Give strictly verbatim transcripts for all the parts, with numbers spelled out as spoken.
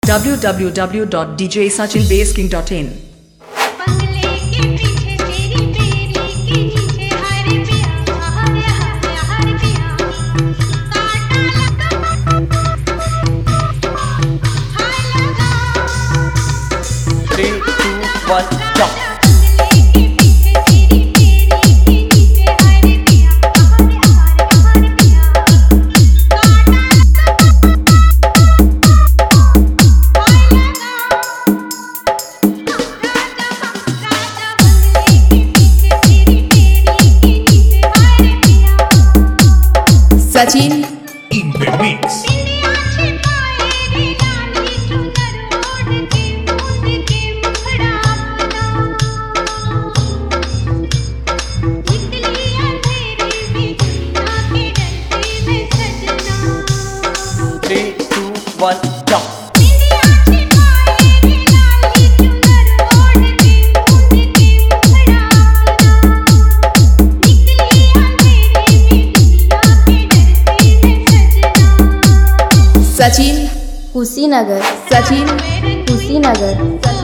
w w w dot d j sachin bass king dot in three, two, one, jump. Sachin in the mix. Three, two, one, jump. Sachin Kushinagar Sachin Kushinagar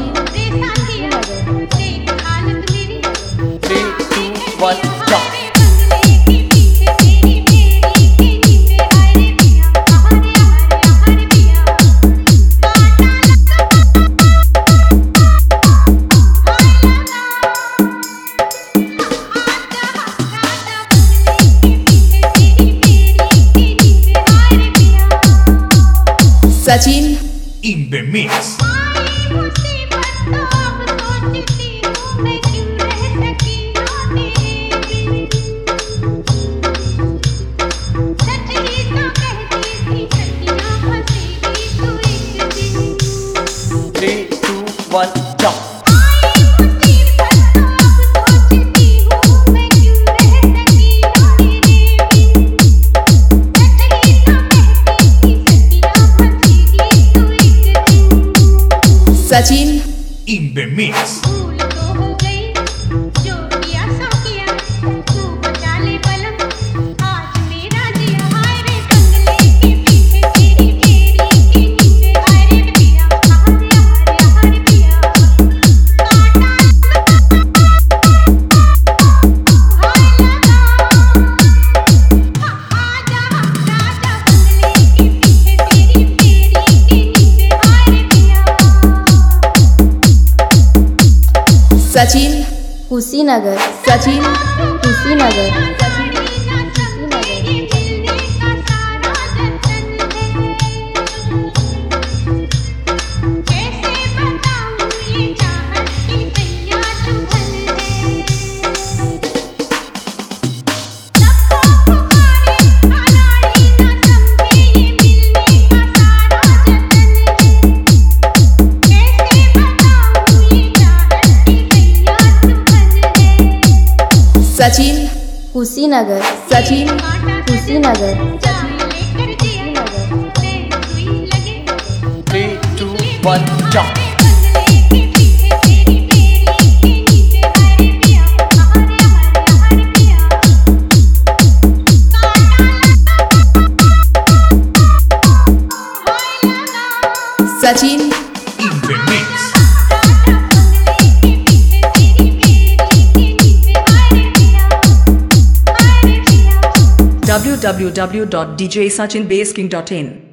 Three, two, one, jump. Sachin In the mix. Three, two, one, jump. Sachin In the mix. Sachin Kushinagar Sachin Kushinagar Sachin Kushinagar Sachin Kushinagar Three, two, one, jump. Sachin In the mix. w w w dot d j sachin bass king dot in